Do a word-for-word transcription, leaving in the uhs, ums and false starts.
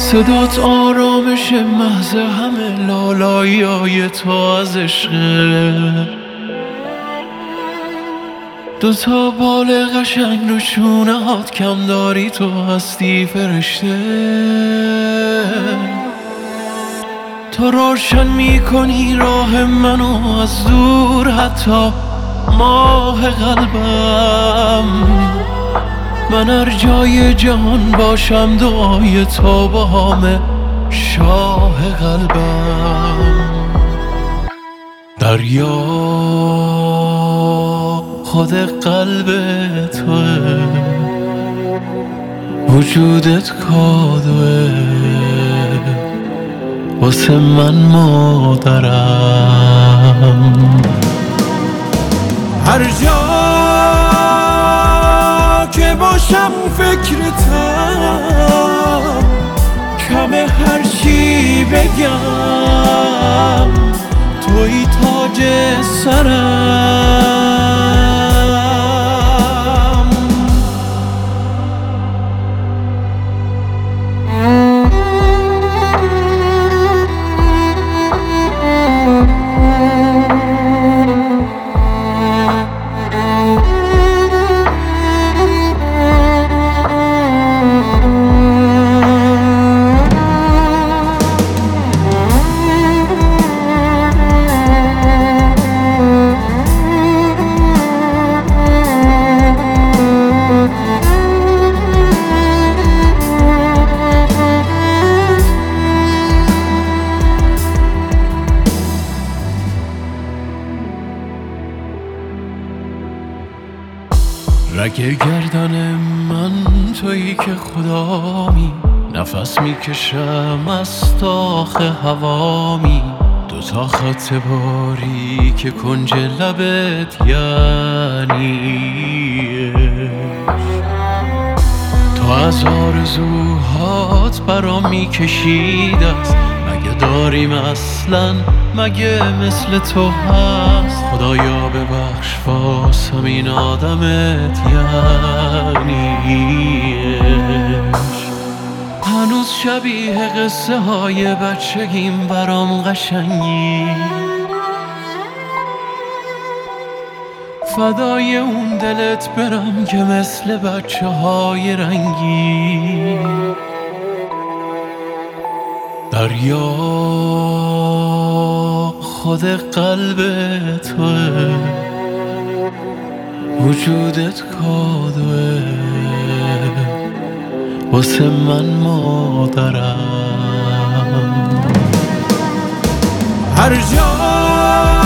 صدات آرامش محض همه لالایی های تو از عشقه. دوتا بال قشنگ رو شونه هات کم داری تو هستی فرشته. تو روشن میکنی راه منو از دور حتی ماه قلبم. من هر جای جهان باشم دعای تو با همه شاه قلبم. دریا خود قلب توه، وجودت کادوه واسه من مادرم. هر جا که باشم فکرتم، کمه هر چی بگم توی تاج سرم. رگ گردن من تویی که خدامی، نفس میکشم از تاخ هوامی. دوتا خط باری که کنج لبت یعنی تو از آرزوهات برام میکشید است. مگه داریم اصلا، مگه مثل تو هست؟ خدایا ببخش واسم این آدمت یعنیش. هنوز شبیه قصه های بچگیم برام قشنگی، فدای اون دلت برم که مثل بچه های رنگی. دریا خود قلب توه، وجودت کادوه واسه من مادرم. هر جا